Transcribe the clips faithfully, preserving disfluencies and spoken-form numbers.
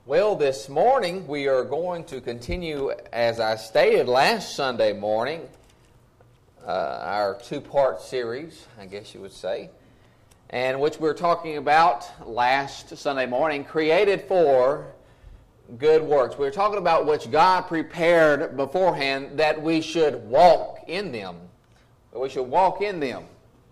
Well, this morning we are going to continue, as I stated last Sunday morning, uh, our two-part series, I guess you would say, and which we were talking about last Sunday morning, created for good works. We were talking about which God prepared beforehand that we should walk in them. That we should walk in them.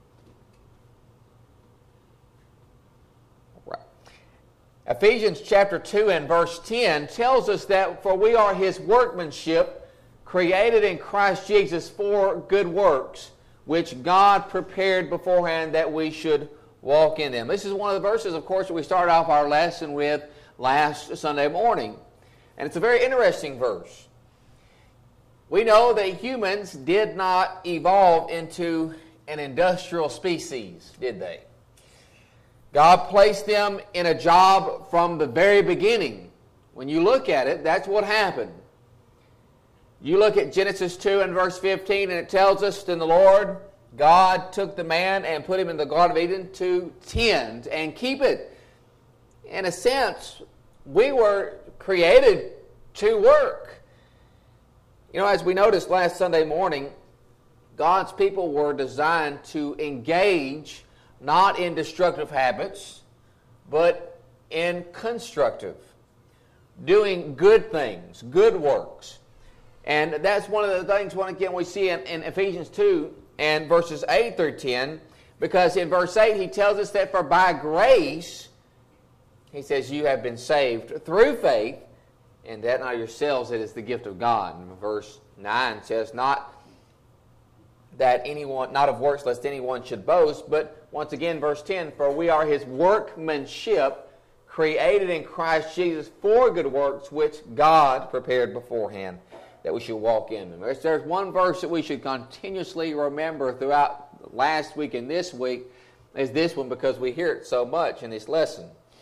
Ephesians chapter two and verse ten tells us that for we are His workmanship, created in Christ Jesus for good works, which God prepared beforehand that we should walk in them. This is one of the verses, of course, that we started off our lesson with last Sunday morning. And it's a very interesting verse. We know that humans did not evolve into an industrial species, did they? God placed them in a job from the very beginning. When you look at it, that's what happened. You look at Genesis two and verse fifteen, and it tells us, then the Lord God took the man and put him in the Garden of Eden to tend and keep it. In a sense, we were created to work. You know, as we noticed last Sunday morning, God's people were designed to engage not in destructive habits, but in constructive, doing good things, good works. And that's one of the things, once again, we see in, in Ephesians two and verses eight through ten, because in verse eight he tells us that for by grace, he says, you have been saved through faith, and that not yourselves, it is the gift of God. And verse nine says, not that anyone, not of works, lest anyone should boast, but once again, verse ten, for we are His workmanship, created in Christ Jesus for good works, which God prepared beforehand that we should walk in them. If there's one verse that we should continuously remember throughout last week and this week, is this one, because we hear it so much in this lesson.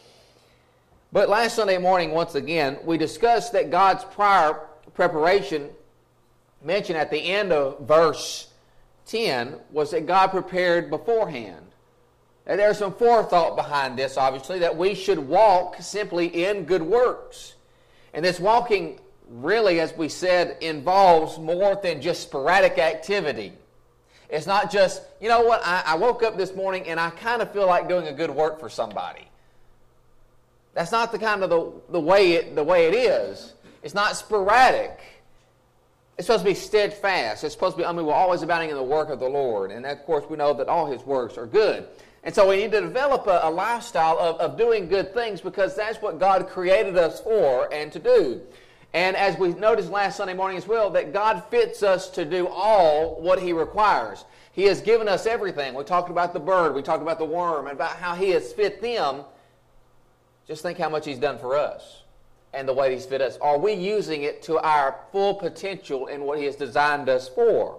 But last Sunday morning, once again, we discussed that God's prior preparation, mentioned at the end of verse ten, was that God prepared beforehand. And there's some forethought behind this, obviously, that we should walk simply in good works. And this walking really, as we said, involves more than just sporadic activity. It's not just, you know what, I, I woke up this morning and I kind of feel like doing a good work for somebody. That's not the kind of the, the way it the way it is. It's not sporadic. It's supposed to be steadfast. It's supposed to be, I mean, we're always abounding in the work of the Lord. And of course, we know that all His works are good. And so we need to develop a, a lifestyle of, of doing good things, because that's what God created us for and to do. And as we noticed last Sunday morning as well, that God fits us to do all what He requires. He has given us everything. We talked about the bird. We talked about the worm, and about how He has fit them. Just think how much He's done for us and the way He's fit us. Are we using it to our full potential in what He has designed us for?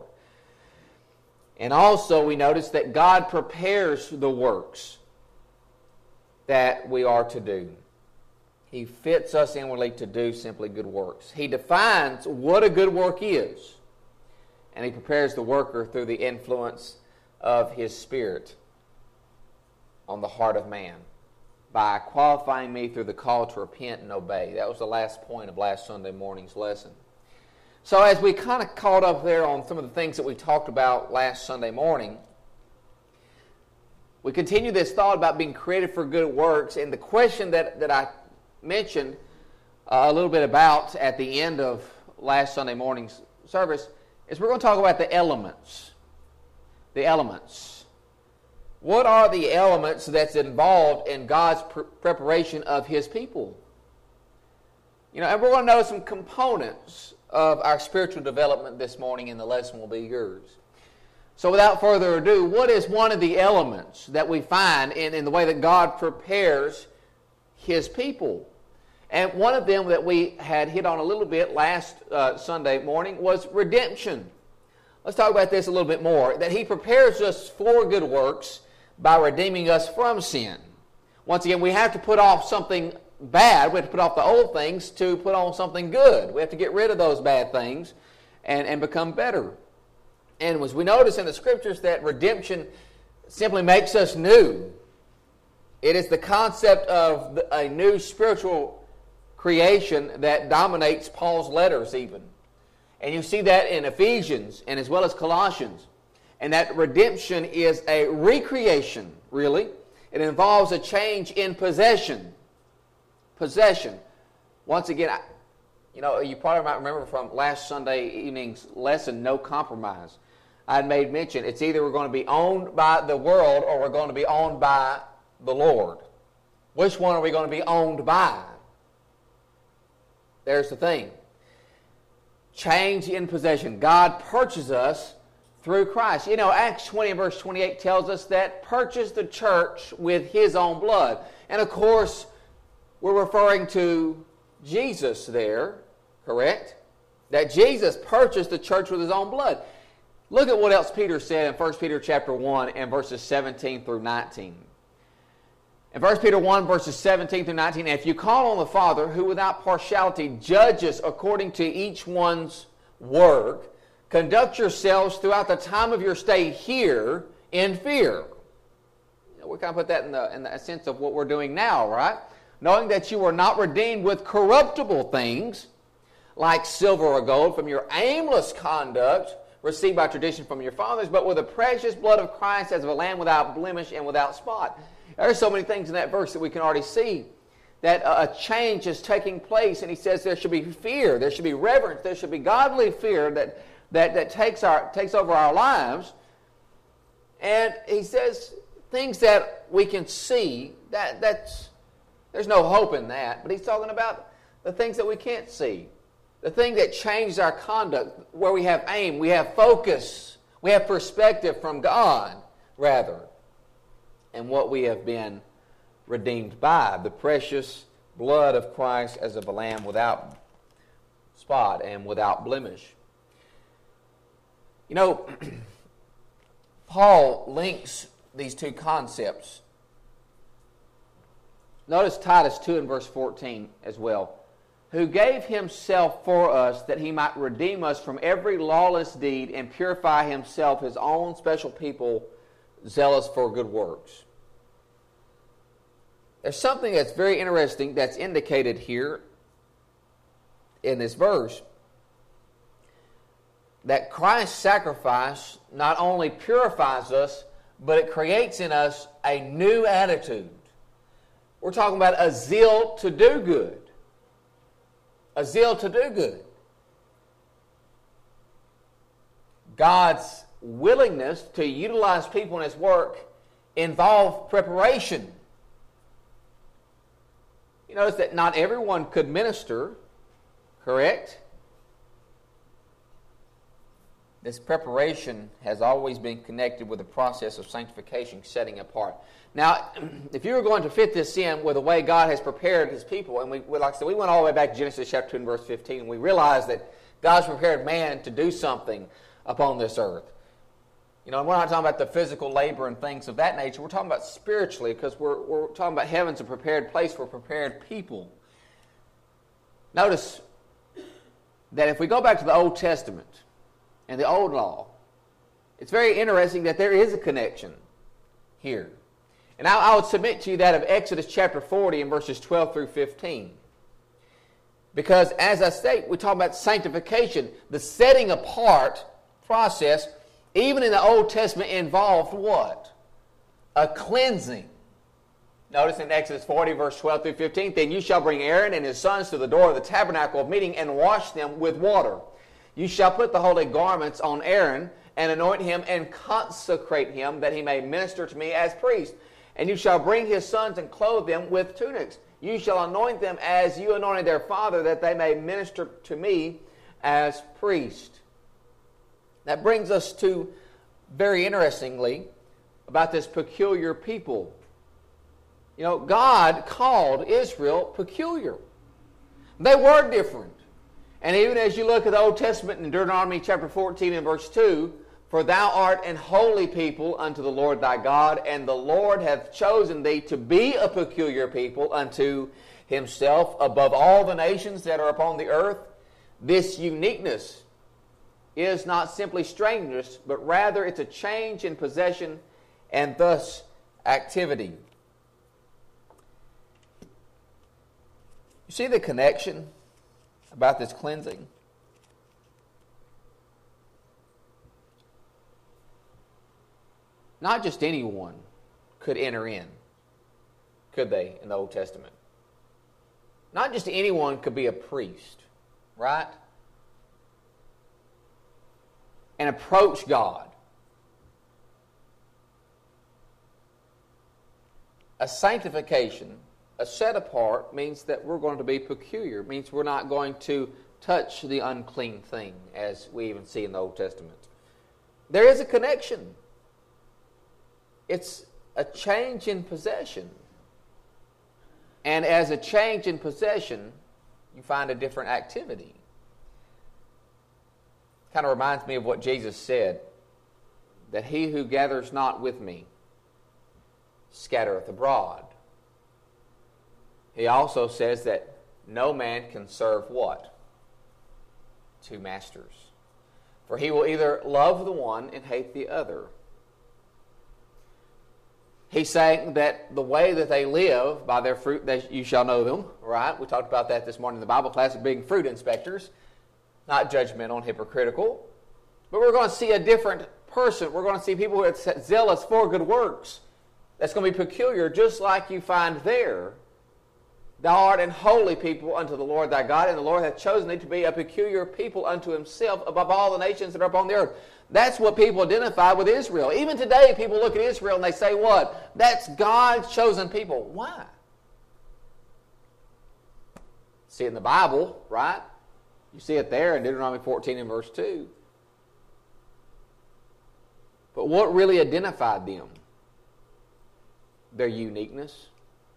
And also we notice that God prepares the works that we are to do. He fits us inwardly to do simply good works. He defines what a good work is, and He prepares the worker through the influence of His Spirit on the heart of man, by qualifying me through the call to repent and obey. That was the last point of last Sunday morning's lesson. So as we kind of caught up there on some of the things that we talked about last Sunday morning, we continue this thought about being created for good works, and the question that, that I mentioned uh, a little bit about at the end of last Sunday morning's service is we're going to talk about the elements. The elements. What are the elements that's involved in God's pr- preparation of His people? You know, and we're going to know some components of our spiritual development this morning, and the lesson will be yours. So without further ado, what is one of the elements that we find in, in the way that God prepares His people? And one of them that we had hit on a little bit last uh, Sunday morning was redemption. Let's talk about this a little bit more. That He prepares us for good works by redeeming us from sin. Once again, we have to put off something bad. We have to put off the old things to put on something good. We have to get rid of those bad things and, and become better. And as we notice in the Scriptures that redemption simply makes us new. It is the concept of a new spiritual creation that dominates Paul's letters even. And you see that in Ephesians and as well as Colossians. And that redemption is a recreation, really. It involves a change in possession. Possession. Once again, I, you know, you probably might remember from last Sunday evening's lesson, No Compromise. I had made mention, it's either we're going to be owned by the world or we're going to be owned by the Lord. Which one are we going to be owned by? There's the thing. Change in possession. God purchases us through Christ. You know, Acts twenty and verse twenty-eight tells us that purchased the church with His own blood. And of course, we're referring to Jesus there, correct? That Jesus purchased the church with His own blood. Look at what else Peter said in First Peter chapter one and verses seventeen through nineteen. In First Peter one, verses seventeen through nineteen, if you call on the Father, who without partiality judges according to each one's work, conduct yourselves throughout the time of your stay here in fear. You know, we kind of put that in the, in the sense of what we're doing now, right? Knowing that you were not redeemed with corruptible things, like silver or gold, from your aimless conduct received by tradition from your fathers, but with the precious blood of Christ as of a lamb without blemish and without spot. There's so many things in that verse that we can already see that a change is taking place, and he says there should be fear, there should be reverence, there should be godly fear that that, that takes our takes over our lives. And he says things that we can see, that that's there's no hope in that, but he's talking about the things that we can't see. The thing that changes our conduct, where we have aim, we have focus, we have perspective from God, rather, and what we have been redeemed by, the precious blood of Christ as of a lamb without spot and without blemish. You know, Paul links these two concepts. Notice Titus two and verse fourteen as well. Who gave himself for us that he might redeem us from every lawless deed and purify himself his own special people, zealous for good works. There's something that's very interesting that's indicated here in this verse. That Christ's sacrifice not only purifies us, but it creates in us a new attitude. We're talking about a zeal to do good. A zeal to do good. God's willingness to utilize people in His work involve preparation. You notice that not everyone could minister, correct? This preparation has always been connected with the process of sanctification, setting apart. Now, if you were going to fit this in with the way God has prepared His people, and we, like I said, we went all the way back to Genesis chapter two and verse fifteen, and we realized that God's prepared man to do something upon this earth. You know, we're not talking about the physical labor and things of that nature. We're talking about spiritually, because we're, we're talking about heaven's a prepared place for prepared people. Notice that if we go back to the Old Testament and the Old Law, it's very interesting that there is a connection here. And I, I would submit to you that of Exodus chapter forty and verses twelve through fifteen. Because as I state, we talk about sanctification. The setting apart process, even in the Old Testament, involved what? A cleansing. Notice in Exodus forty, verse twelve through fifteen, then you shall bring Aaron and his sons to the door of the tabernacle of meeting and wash them with water. You shall put the holy garments on Aaron and anoint him and consecrate him that he may minister to me as priest. And you shall bring his sons and clothe them with tunics. You shall anoint them as you anointed their father, that they may minister to me as priest. That brings us to, very interestingly, about this peculiar people. You know, God called Israel peculiar. They were different. And even as you look at the Old Testament in Deuteronomy chapter fourteen and verse two, for thou art an holy people unto the Lord thy God, and the Lord hath chosen thee to be a peculiar people unto Himself above all the nations that are upon the earth. This uniqueness is not simply strangeness, but rather it's a change in possession and thus activity. You see the connection about this cleansing? Not just anyone could enter in, could they, in the Old Testament? Not just anyone could be a priest, right? And approach God. A sanctification, a set apart, means that we're going to be peculiar. It means we're not going to touch the unclean thing, as we even see in the Old Testament. There is a connection. It's a change in possession. And as a change in possession, you find a different activity. Kind of reminds me of what Jesus said, that he who gathers not with me scattereth abroad. He also says that no man can serve what? Two masters. For he will either love the one and hate the other. He's saying that the way that they live, by their fruit they, you shall know them, right? We talked about that this morning in the Bible class of being fruit inspectors. Not judgmental and hypocritical. But we're going to see a different person. We're going to see people who are zealous for good works. That's going to be peculiar, just like you find there. Thou art an holy people unto the Lord thy God, and the Lord hath chosen thee to be a peculiar people unto himself above all the nations that are upon the earth. That's what people identify with Israel. Even today, people look at Israel and they say, what? That's God's chosen people. Why? See it in the Bible, right? You see it there in Deuteronomy fourteen and verse two. But what really identified them? Their uniqueness,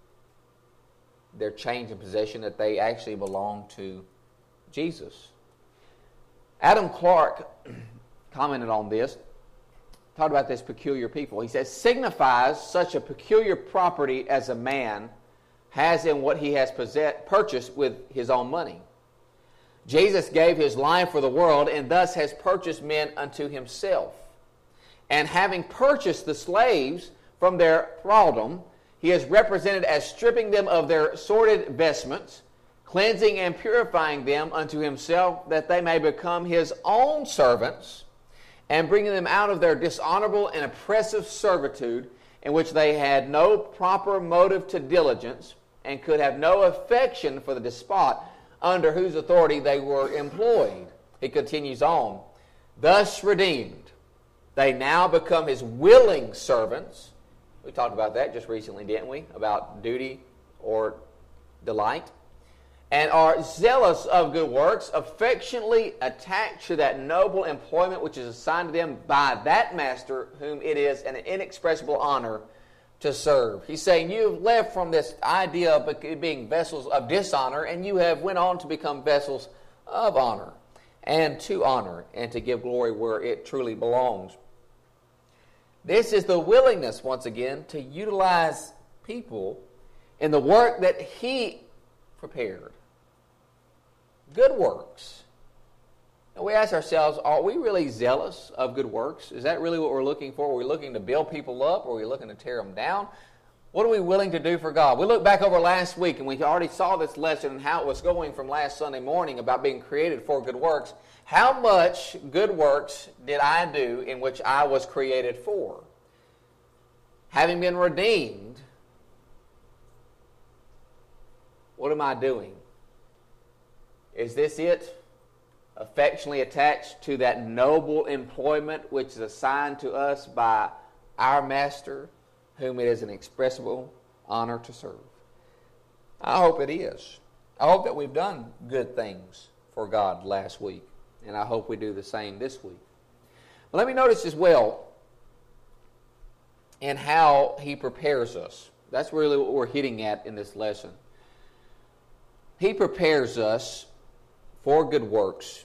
their change in possession, that they actually belong to Jesus. Adam Clark commented on this, talked about this peculiar people. He says, signifies such a peculiar property as a man has in what he has possess- purchased with his own money. Jesus gave his life for the world and thus has purchased men unto himself. And having purchased the slaves from their thraldom, he is represented as stripping them of their sordid vestments, cleansing and purifying them unto himself, that they may become his own servants, and bringing them out of their dishonorable and oppressive servitude, in which they had no proper motive to diligence, and could have no affection for the despot under whose authority they were employed. He continues on. Thus redeemed, they now become his willing servants. We talked about that just recently, didn't we? About duty or delight. And are zealous of good works, affectionately attached to that noble employment which is assigned to them by that master, whom it is an inexpressible honor to serve. He's saying you've left from this idea of being vessels of dishonor, and you have went on to become vessels of honor, and to honor, and to give glory where it truly belongs. This is the willingness, once again, to utilize people in the work that he prepared. Good works. And we ask ourselves, are we really zealous of good works? Is that really what we're looking for? Are we looking to build people up? Or are we looking to tear them down? What are we willing to do for God? We look back over last week, and we already saw this lesson and how it was going from last Sunday morning about being created for good works. How much good works did I do in which I was created for? Having been redeemed, what am I doing? Is this it? Affectionately attached to that noble employment which is assigned to us by our Master, whom it is an inexpressible honor to serve. I hope it is. I hope that we've done good things for God last week, and I hope we do the same this week. But let me notice as well in how he prepares us. That's really what we're hitting at in this lesson. He prepares us for good works.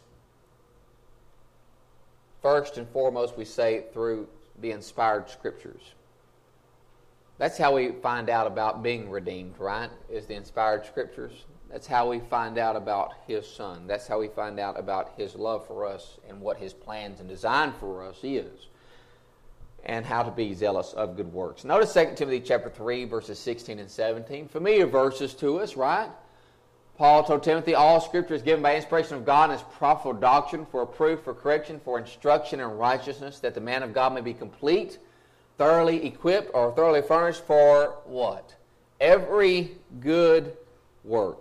First and foremost, we say through the inspired Scriptures. That's how we find out about being redeemed, right? Is the inspired Scriptures. That's how we find out about His Son. That's how we find out about His love for us and what His plans and design for us is, and how to be zealous of good works. Notice Second Timothy chapter three, verses sixteen and seventeen. Familiar verses to us, right? Paul told Timothy, all Scripture is given by inspiration of God and is profitable for doctrine, for reproof, for correction, for instruction in righteousness, that the man of God may be complete, thoroughly equipped or thoroughly furnished for what? Every good work.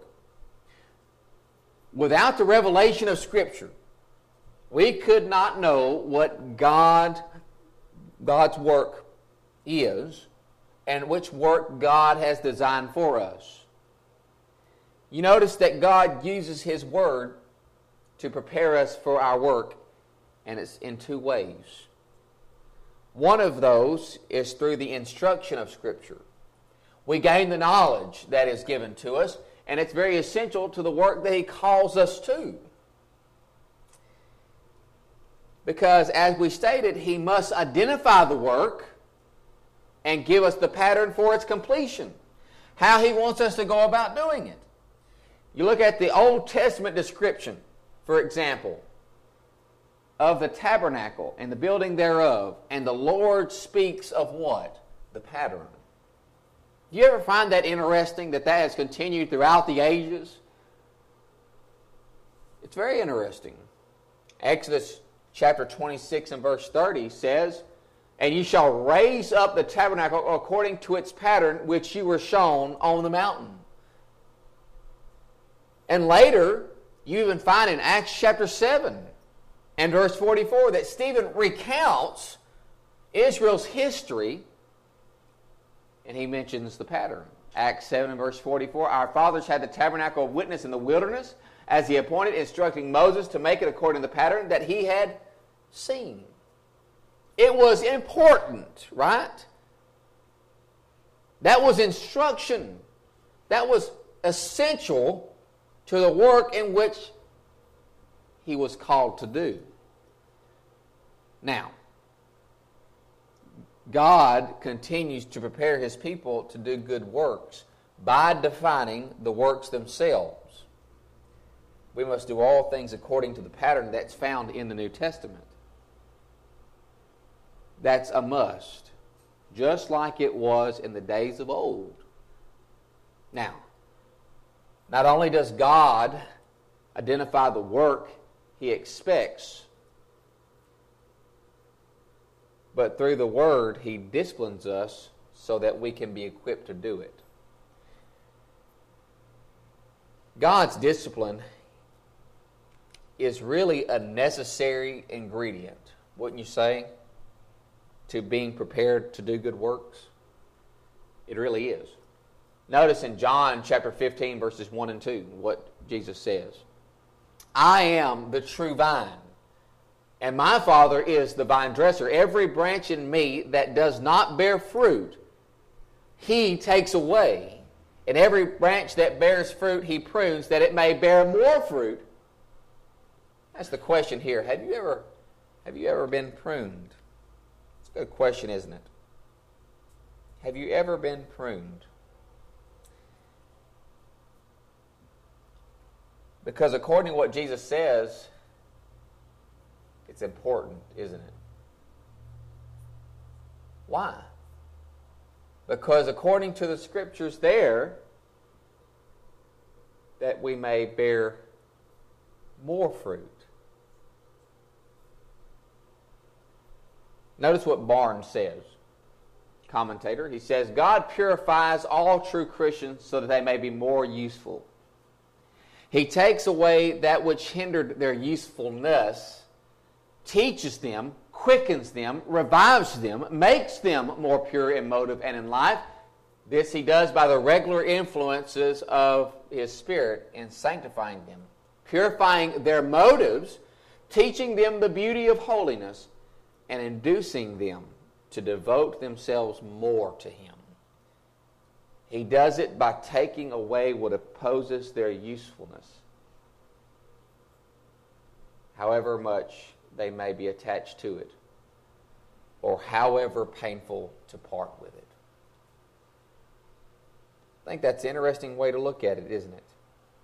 Without the revelation of Scripture, we could not know what God, God's work is and which work God has designed for us. You notice that God uses His Word to prepare us for our work, and it's in two ways. One of those is through the instruction of Scripture. We gain the knowledge that is given to us, and it's very essential to the work that He calls us to. Because, as we stated, He must identify the work and give us the pattern for its completion, how He wants us to go about doing it. You look at the Old Testament description, for example, of the tabernacle and the building thereof, and the Lord speaks of what? The pattern. Do you ever find that interesting, that that has continued throughout the ages? It's very interesting. Exodus chapter twenty-six and verse thirty says, and you shall raise up the tabernacle according to its pattern which you were shown on the mountain. And later, you even find in Acts chapter seven and verse forty-four that Stephen recounts Israel's history, and he mentions the pattern. Acts seven and verse forty-four, our fathers had the tabernacle of witness in the wilderness, as He appointed, instructing Moses to make it according to the pattern that he had seen. It was important, right? That was instruction. That was essential to the work in which he was called to do. Now, God continues to prepare His people to do good works by defining the works themselves. We must do all things according to the pattern that's found in the New Testament. That's a must, just like it was in the days of old. Now, not only does God identify the work He expects, but through the Word He disciplines us so that we can be equipped to do it. God's discipline is really a necessary ingredient, wouldn't you say, to being prepared to do good works? It really is. Notice in John chapter fifteen, verses one and two, what Jesus says. I am the true vine, and my Father is the vine dresser. Every branch in me that does not bear fruit, He takes away. And every branch that bears fruit, He prunes, that it may bear more fruit. That's the question here. Have you ever, have you ever been pruned? It's a good question, isn't it? Have you ever been pruned? Because according to what Jesus says, it's important, isn't it? Why? Because according to the Scriptures there, that we may bear more fruit. Notice what Barnes says, commentator. He says, God purifies all true Christians so that they may be more useful. He takes away that which hindered their usefulness, teaches them, quickens them, revives them, makes them more pure in motive and in life. This He does by the regular influences of His Spirit in sanctifying them, purifying their motives, teaching them the beauty of holiness, and inducing them to devote themselves more to Him. He does it by taking away what opposes their usefulness, however much they may be attached to it, or however painful to part with it. I think that's an interesting way to look at it, isn't it?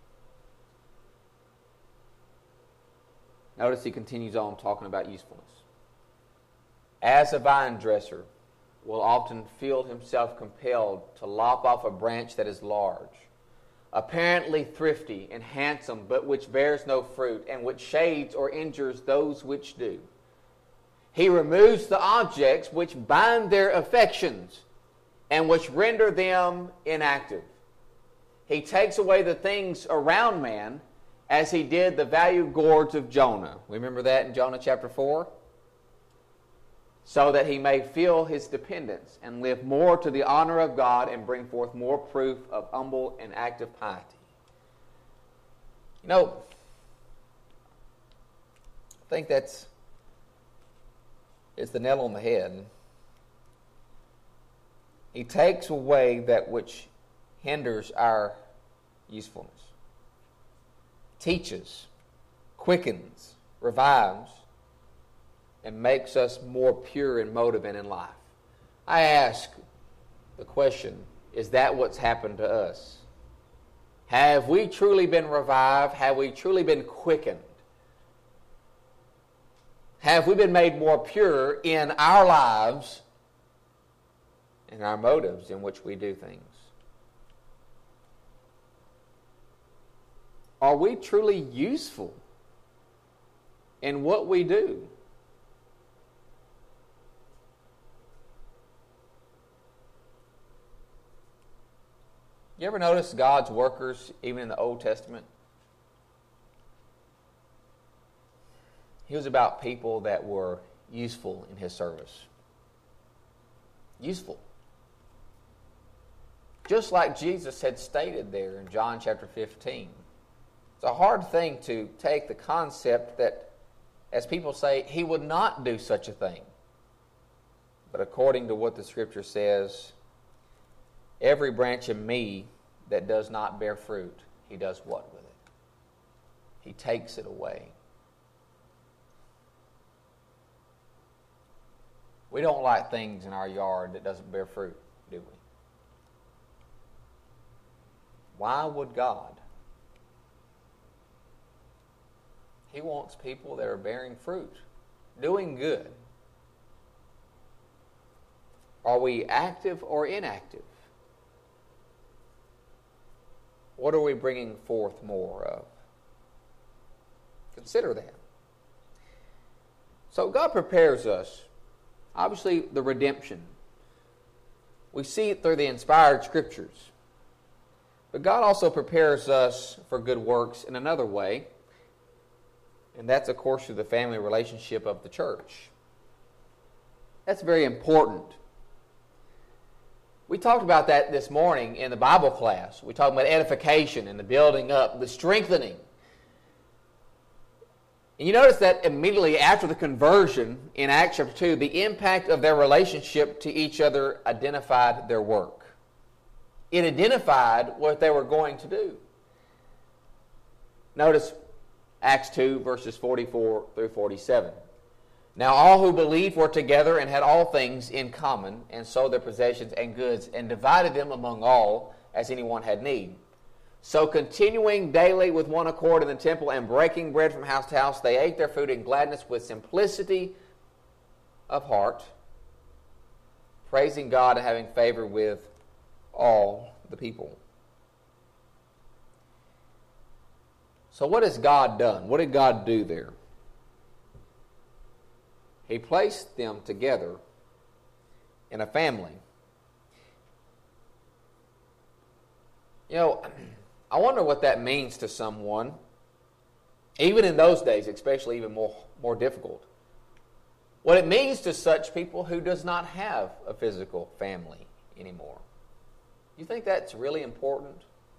Notice he continues on talking about usefulness. As a vine dresser will often feel himself compelled to lop off a branch that is large, apparently thrifty and handsome, but which bears no fruit, and which shades or injures those which do. He removes the objects which bind their affections and which render them inactive. He takes away the things around man as he did the valued gourds of Jonah. Remember that in Jonah chapter four? So that he may feel his dependence and live more to the honor of God and bring forth more proof of humble and active piety. You know, I think that's it's the nail on the head. He takes away that which hinders our usefulness, teaches, quickens, revives, and makes us more pure in motive and in life. I ask the question, is that what's happened to us? Have we truly been revived? Have we truly been quickened? Have we been made more pure in our lives and our motives in which we do things? Are we truly useful in what we do? You ever notice God's workers, even in the Old Testament? He was about people that were useful in His service. Useful. Just like Jesus had stated there in John chapter fifteen. It's a hard thing to take the concept that, as people say, He would not do such a thing. But according to what the Scripture says, every branch in me that does not bear fruit, He does what with it? He takes it away. We don't like things in our yard that doesn't bear fruit, do we? Why would God? He wants people that are bearing fruit, doing good. Are we active or inactive? What are we bringing forth more of? Consider that. So God prepares us. Obviously, the redemption. We see it through the inspired Scriptures. But God also prepares us for good works in another way. And that's, of course, through the family relationship of the church. That's very important. We talked about that this morning in the Bible class. We talked about edification and the building up, the strengthening. And you notice that immediately after the conversion in Acts chapter two, the impact of their relationship to each other identified their work. It identified what they were going to do. Notice Acts two, verses forty-four through forty-seven. Now all who believed were together and had all things in common, and sold their possessions and goods, and divided them among all, as anyone had need. So continuing daily with one accord in the temple, and breaking bread from house to house, they ate their food in gladness with simplicity of heart, praising God and having favor with all the people. So what has God done? What did God do there? He placed them together in a family. You know, I wonder what that means to someone, even in those days, especially even more, more difficult. What it means to such people who does not have a physical family anymore. You think that's really important?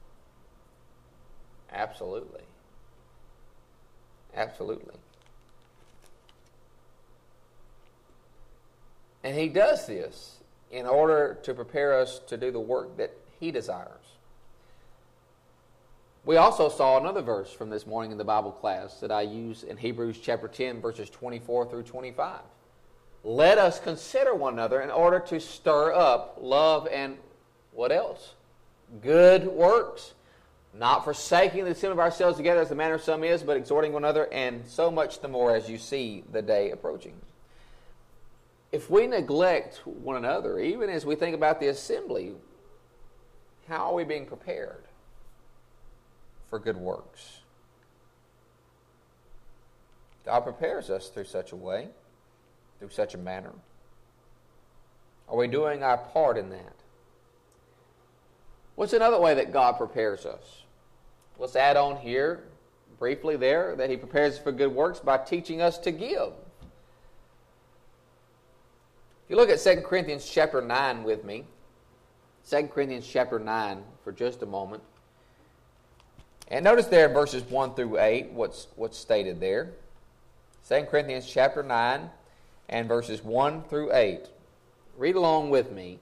Absolutely. Absolutely. And He does this in order to prepare us to do the work that He desires. We also saw another verse from this morning in the Bible class that I use in Hebrews chapter ten, verses twenty-four through twenty-five. Let us consider one another in order to stir up love and what else? Good works. Not forsaking the assembly of ourselves together as the manner of some is, but exhorting one another, and so much the more as you see the day approaching. If we neglect one another, even as we think about the assembly, how are we being prepared? for good works. God prepares us through such a way, through such a manner. Are we doing our part in that? What's another way that God prepares us? Let's add on here, briefly there, that He prepares us for good works by teaching us to give. If you look at Second Corinthians chapter nine with me, Second Corinthians chapter nine for just a moment, and notice there in verses one through eight what's, what's stated there. Second Corinthians chapter nine and verses one through eight. Read along with me.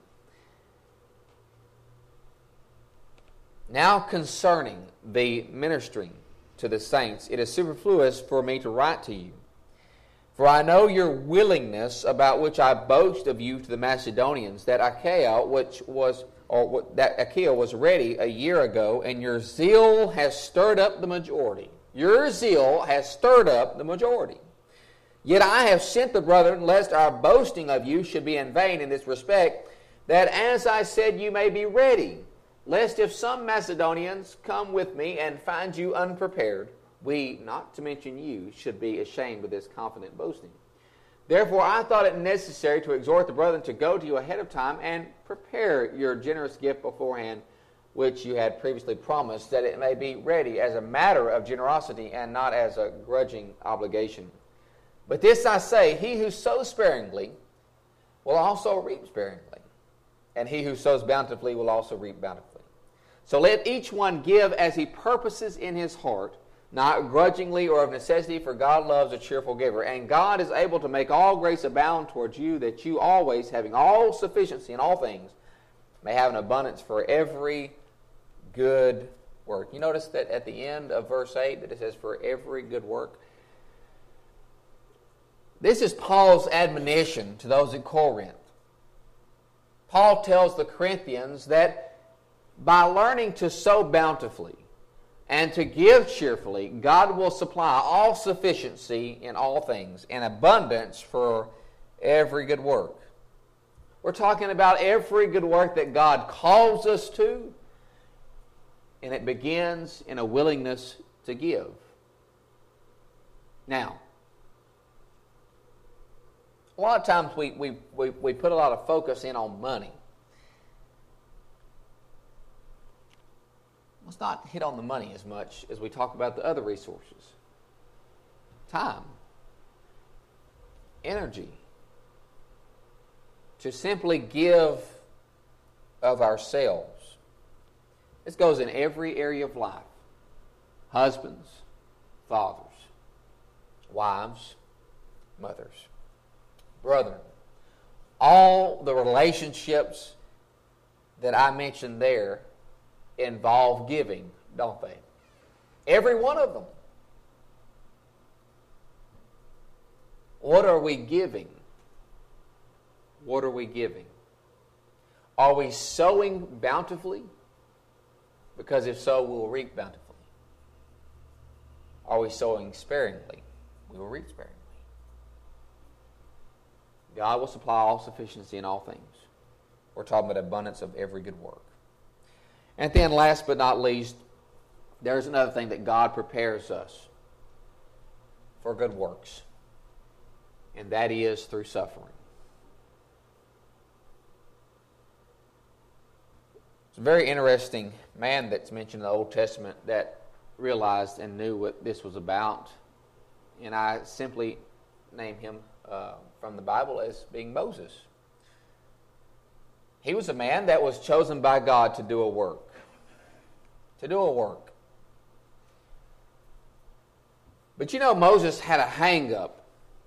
Now concerning the ministering to the saints, it is superfluous for me to write to you. For I know your willingness, about which I boast of you to the Macedonians, that Achaia, which was, or that Achaia was ready a year ago, and your zeal has stirred up the majority. Your zeal has stirred up the majority. Yet I have sent the brethren, lest our boasting of you should be in vain in this respect, that as I said you may be ready, lest if some Macedonians come with me and find you unprepared, we, not to mention you, should be ashamed of this confident boasting. Therefore I thought it necessary to exhort the brethren to go to you ahead of time and prepare your generous gift beforehand, which you had previously promised, that it may be ready as a matter of generosity and not as a grudging obligation. But this I say, he who sows sparingly will also reap sparingly, and he who sows bountifully will also reap bountifully. So let each one give as he purposes in his heart, not grudgingly or of necessity, for God loves a cheerful giver. And God is able to make all grace abound towards you, that you always, having all sufficiency in all things, may have an abundance for every good work. You notice that at the end of verse eight that it says, for every good work. This is Paul's admonition to those at Corinth. Paul tells the Corinthians that by learning to sow bountifully and to give cheerfully, God will supply all sufficiency in all things, in abundance for every good work. We're talking about every good work that God calls us to, and it begins in a willingness to give. Now, a lot of times we, we, we, we put a lot of focus in on money. Let's not hit on the money as much as we talk about the other resources. Time. Energy. To simply give of ourselves. This goes in every area of life. Husbands, fathers, wives, mothers. Brethren, all the relationships that I mentioned there involve giving, don't they? Every one of them. What are we giving? What are we giving? Are we sowing bountifully? Because if so, we will reap bountifully. Are we sowing sparingly? We will reap sparingly. God will supply all sufficiency in all things. We're talking about abundance of every good work. And then last but not least, there's another thing that God prepares us for good works. And that is through suffering. It's a very interesting man that's mentioned in the Old Testament that realized and knew what this was about. And I simply name him uh, from the Bible as being Moses. He was a man that was chosen by God to do a work. To do a work. But you know, Moses had a hang-up.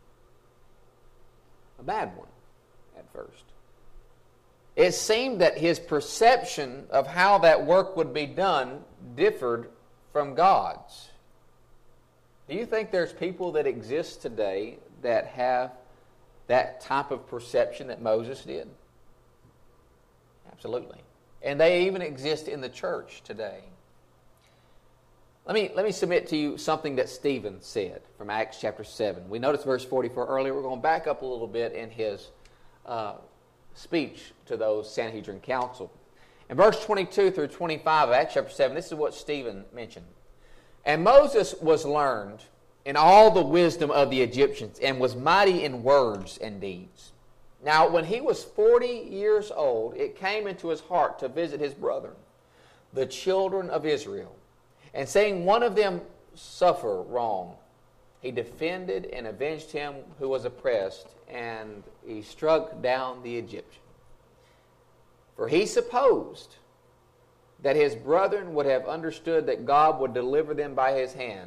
A bad one at first. It seemed that his perception of how that work would be done differed from God's. Do you think there's people that exist today that have that type of perception that Moses did? Absolutely. And they even exist in the church today. Let me, let me submit to you something that Stephen said from Acts chapter seven. We noticed verse forty-four earlier. We're going to back up a little bit in his uh, speech to those Sanhedrin council. In verse twenty-two through twenty-five of Acts chapter seven, this is what Stephen mentioned. And Moses was learned in all the wisdom of the Egyptians and was mighty in words and deeds. Now, when he was forty years old, it came into his heart to visit his brethren, the children of Israel, and seeing one of them suffer wrong, he defended and avenged him who was oppressed, and he struck down the Egyptian. For he supposed that his brethren would have understood that God would deliver them by his hand.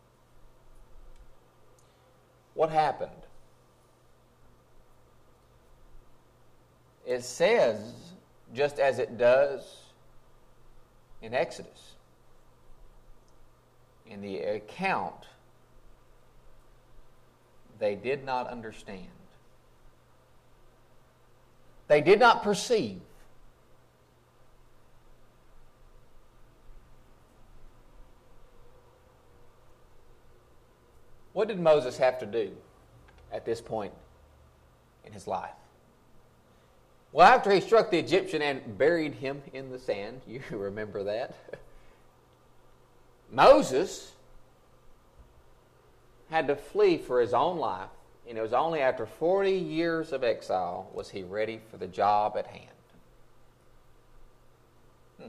What happened? It says, just as it does in Exodus, in the account, they did not understand. They did not perceive. What did Moses have to do at this point in his life? Well, after he struck the Egyptian and buried him in the sand, you remember that, Moses had to flee for his own life, and it was only after forty years of exile was he ready for the job at hand. Hmm.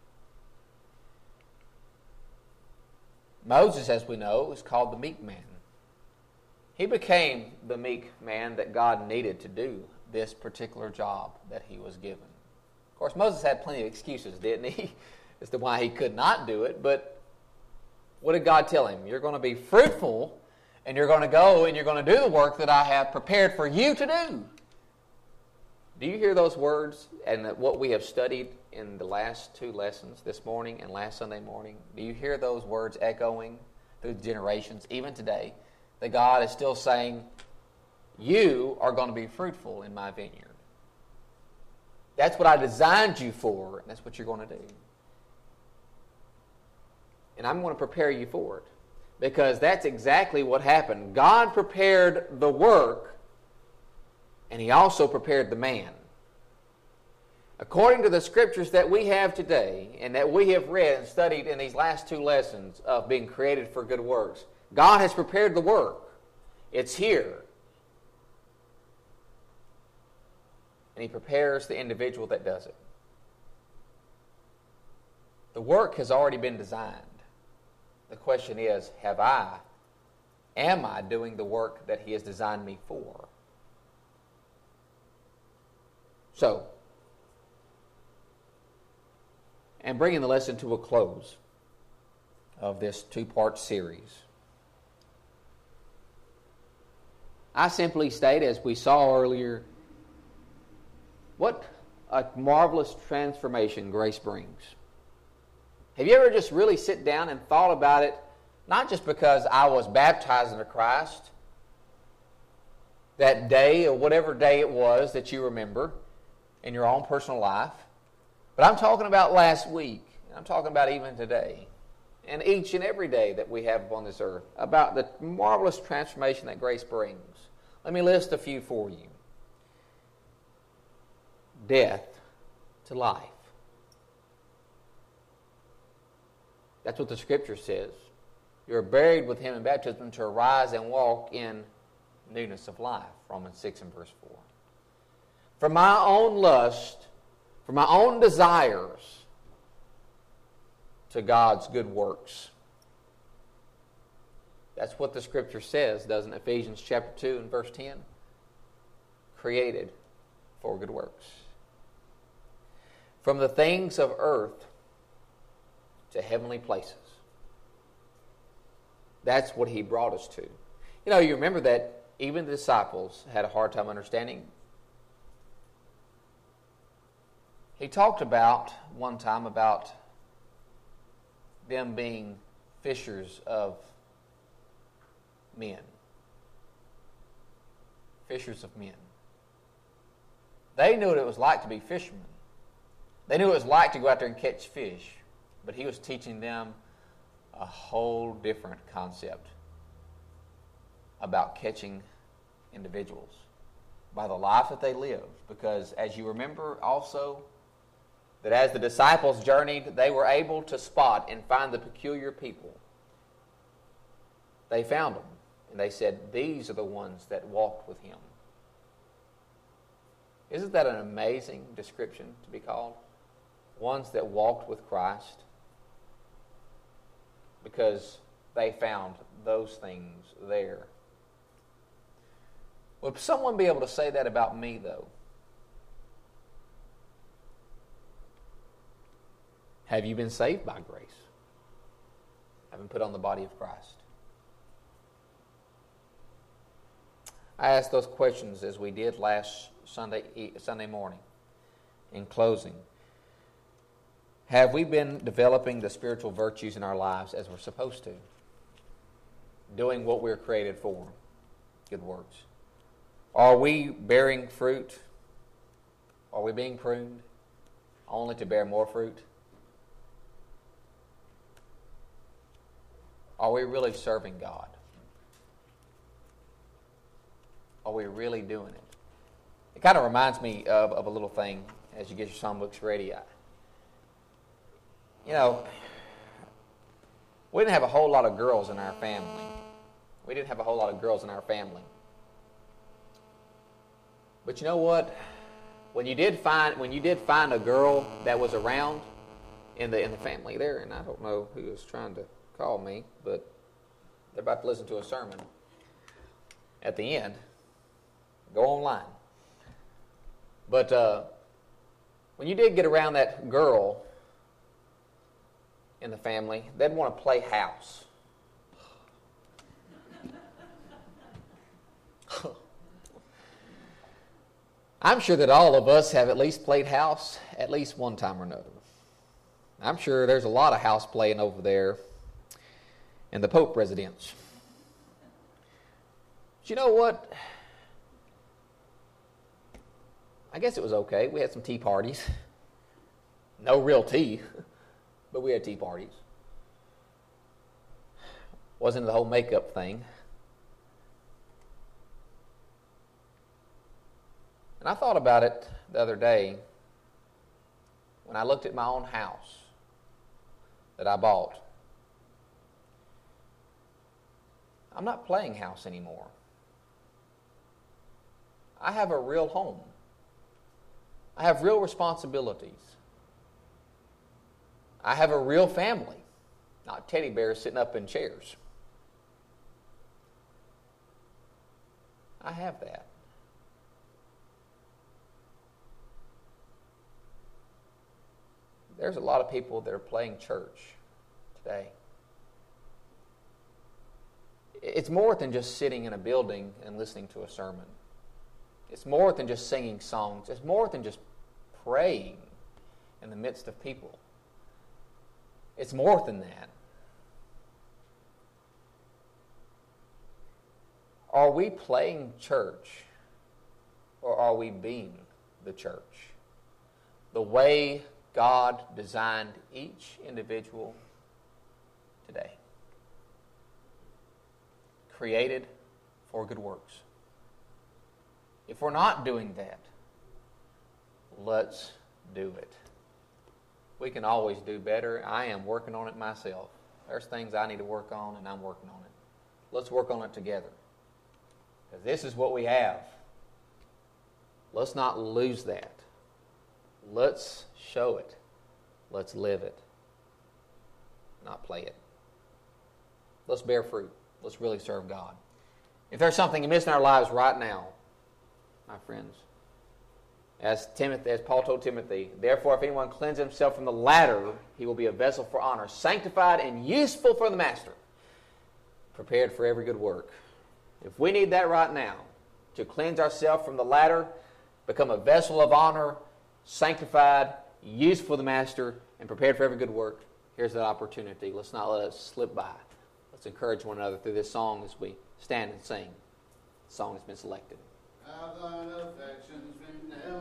Moses, as we know, is called the meek man. He became the meek man that God needed to do this particular job that he was given. Of course, Moses had plenty of excuses, didn't he, as to why he could not do it, but what did God tell him? You're going to be fruitful, and you're going to go and you're going to do the work that I have prepared for you to do. Do you hear those words and what we have studied in the last two lessons, this morning and last Sunday morning? Do you hear those words echoing through generations, even today, that God is still saying, you are going to be fruitful in my vineyard. That's what I designed you for, and that's what you're going to do. And I'm going to prepare you for it. Because that's exactly what happened. God prepared the work, and he also prepared the man. According to the scriptures that we have today, and that we have read and studied in these last two lessons of being created for good works, God has prepared the work. It's here. And he prepares the individual that does it. The work has already been designed. The question is, have I, am I doing the work that he has designed me for? So, and bringing the lesson to a close of this two-part series, I simply state, as we saw earlier, what a marvelous transformation grace brings. Have you ever just really sit down and thought about it, not just because I was baptized into Christ that day or whatever day it was that you remember in your own personal life, but I'm talking about last week, and I'm talking about even today, and each and every day that we have upon this earth, about the marvelous transformation that grace brings. Let me list a few for you. Death to life. That's what the scripture says. You're buried with him in baptism to arise and walk in newness of life. Romans six and verse four. For my own lust, for my own desires, to God's good works. That's what the scripture says, doesn't it? Ephesians chapter two and verse ten. Created for good works. From the things of earth to heavenly places. That's what he brought us to. You know, you remember that even the disciples had a hard time understanding. He talked about, one time, about them being fishers of men. Fishers of men. They knew what it was like to be fishermen. They knew what it was like to go out there and catch fish. But he was teaching them a whole different concept about catching individuals by the life that they lived. Because as you remember also, that as the disciples journeyed, they were able to spot and find the peculiar people they found them. And they said, these are the ones that walked with him. Isn't that an amazing description to be called? Ones that walked with Christ. Because they found those things there. Would someone be able to say that about me, though? Have you been saved by grace? Have been put on the body of Christ? I asked those questions as we did last Sunday Sunday morning. In closing, have we been developing the spiritual virtues in our lives as we're supposed to? Doing what we're created for, good works. Are we bearing fruit? Are we being pruned only to bear more fruit? Are we really serving God? Are we really doing it? It kind of reminds me of, of a little thing as you get your songbooks ready. I, you know, we didn't have a whole lot of girls in our family. We didn't have a whole lot of girls in our family. But you know what? When you did find when you did find a girl that was around in the in the family there, and I don't know who is trying to call me, but they're about to listen to a sermon at the end. Go online. But uh, when you did get around that girl in the family, they'd want to play house. I'm sure that all of us have at least played house at least one time or another. I'm sure there's a lot of house playing over there in the Pope residence. But you know what? I guess it was okay. We had some tea parties. No real tea, but we had tea parties. Wasn't the whole makeup thing. And I thought about it the other day when I looked at my own house that I bought. I'm not playing house anymore. I have a real home. I have real responsibilities. I have a real family, not teddy bears sitting up in chairs. I have that. There's a lot of people that are playing church today. It's more than just sitting in a building and listening to a sermon. It's more than just singing songs. It's more than just praying in the midst of people. It's more than that. Are we playing church or are we being the church? The way God designed each individual today. Created for good works. If we're not doing that, let's do it. We can always do better. I am working on it myself. There's things I need to work on, and I'm working on it. Let's work on it together. Because this is what we have. Let's not lose that. Let's show it. Let's live it. Not play it. Let's bear fruit. Let's really serve God. If there's something amiss in our lives right now, my friends, as Timothy, as Paul told Timothy, therefore if anyone cleanse himself from the latter, he will be a vessel for honor, sanctified and useful for the master, prepared for every good work. If we need that right now, to cleanse ourselves from the latter, become a vessel of honor, sanctified, useful for the master, and prepared for every good work, here's that opportunity. Let's not let it slip by. Let's encourage one another through this song as we stand and sing. The song has been selected. Have thine affections been never